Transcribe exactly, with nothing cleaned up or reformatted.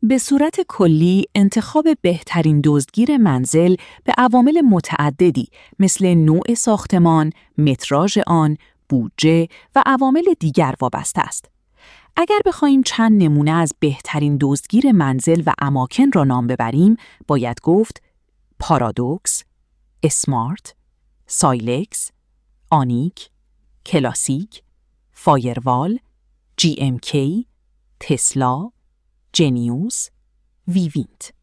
به صورت کلی، انتخاب بهترین دزدگیر منزل به عوامل متعددی مثل نوع ساختمان، متراژ آن، بودجه و عوامل دیگر وابسته است. اگر بخوایم چند نمونه از بهترین دزدگیر منزل و اماکن را نام ببریم، باید گفت پارادوکس، اسمارت، سایلکس، آنیک، کلاسیک، فایروال، جی ام کی، تسلا، جنیوس، ویوینت.